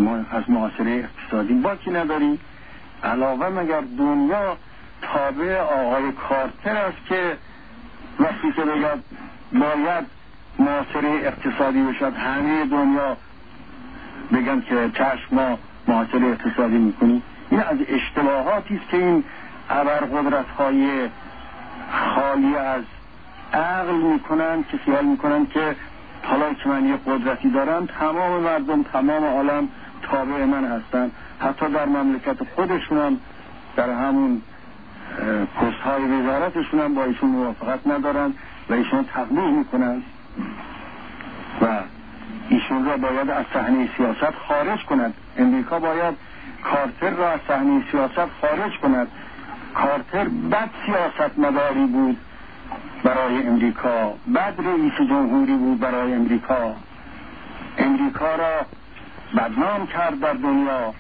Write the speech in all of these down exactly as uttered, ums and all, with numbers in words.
ما از محاصره اقتصادی باکی نداریم. علاوه مگر دنیا تابع آقای کارتر است که وقتی که بگد باید محاصره اقتصادی بشد همه دنیا بگن که چشم ما محاصره اقتصادی میکنیم؟ این از اشتباهاتی است که این ابرقدرت های خالی از عقل میکنن که خیال میکنن که حالا که من یه قدرتی دارم تمام مردم تمام عالم تابع من هستن. حتی در مملکت خودشون هم در همون پست های وزارتشون هم با ایشون موافقت ندارن و ایشون تقبیح میکنن و ایشون را باید از صحنه سیاست خارج کند. امریکا باید کارتر را از صحنه سیاست خارج کند. کارتر بد سیاست مداری بود برای امریکا، بد رئیس جمهوری بود برای امریکا، امریکا را بدنام کرد در دنیا،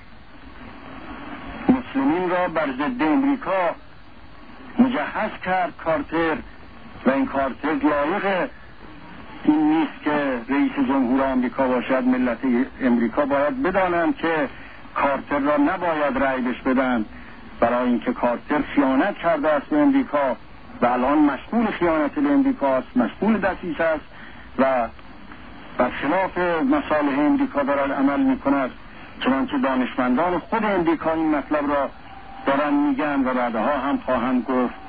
مسلمین را بر ضد امریکا مجهز کرد کارتر و این کارتر لایق این نیست که رئیس جمهور آمریکا باشد. ملت امریکا باید بدانند که کارتر را نباید رأی بهش بدن برای اینکه کارتر خیانت کرده است به امریکا و الان مشغول خیانت به امریکا است، مشغول دسیسه است و برخلاف مصالح امریکا دارد عمل میکند. چنانچه دانشمندان خود امریکا این مطلب را دارن میگن و بعدها هم خواهند گفت